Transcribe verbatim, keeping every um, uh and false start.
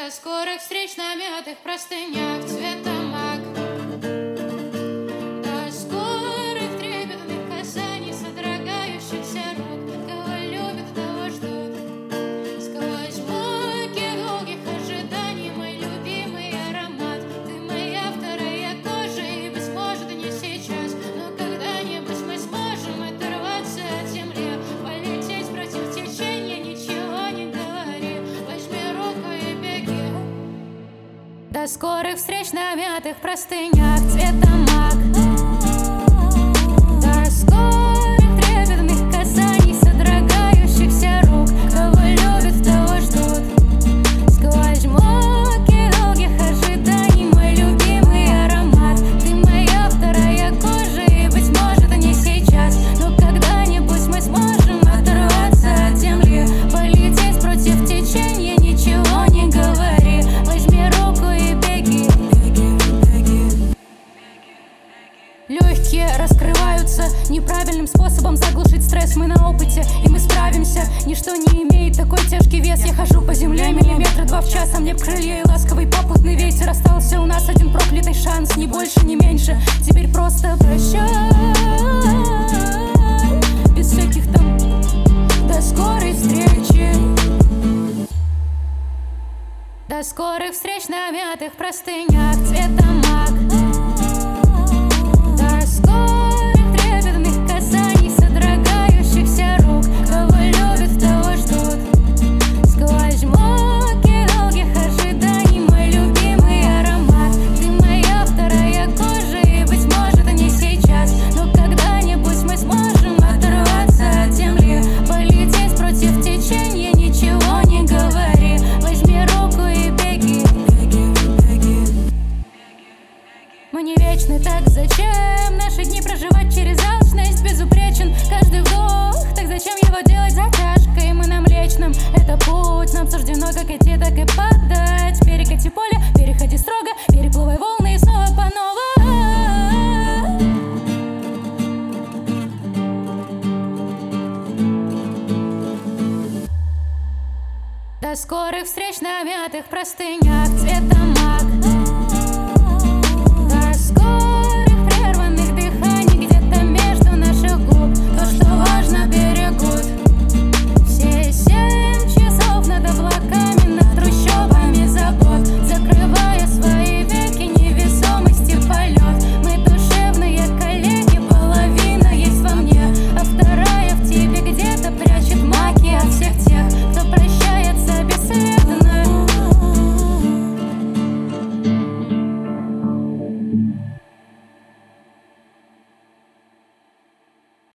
До скорых встреч на мятых простынях цвета мак. До скорых трепетных касаний, содрогающихся рук. Кого любят, того ждут. Сквозь муки долгих ожиданий мой любимый аромат. Ты моя вторая кожа, и, быть может, не сейчас, но когда-нибудь мы сможем оторваться от земли, полететь против течения, ничего не говори. Возьми руку и беги. До скорых встреч на мятых простынях цвета мак. До скорых трепетных касаний, содрогающихся рук. Кого любят, того ждут. Сквозь муки долгих ожиданий мой любимый аромат. Ты моя вторая кожа, и, быть может, не сейчас, но когда-нибудь мы сможем оторваться от земли, полететь против течения, ничего не говори. Возьми руку и беги. Легкие раскрываются неправильным способом заглушить стресс. Мы на опыте, и мы справимся. Ничто не имеет такой тяжкий вес. Я хожу по земле миллиметра два в час, а мне б крылья и ласковый попутный ветер. Остался у нас один проклятый шанс, ни больше, ни меньше. Теперь просто прощай, без всяких там до скорой встречи. До скорых встреч на мятых простынях цвета мак. До скорых трепетных касаний, содрогающихся рук. Кого любят, того ждут. Сквозь муки долгих ожиданий мой любимый аромат. Ты моя вторая кожа, и, быть может, не сейчас, но когда-нибудь мы сможем оторваться от земли, полететь против течения, ничего не говори. Возьми руку и беги. Мы не вечны, так зачем наши дни проживать через алчность? Безупречен каждый вдох, так зачем его делать затяжкой? Мы на Млечном, это путь, нам суждено как идти, так и падать. Перекати поле, переходи строго, переплывай волны и снова по новой. До скорых встреч на мятых простынях цвета мак.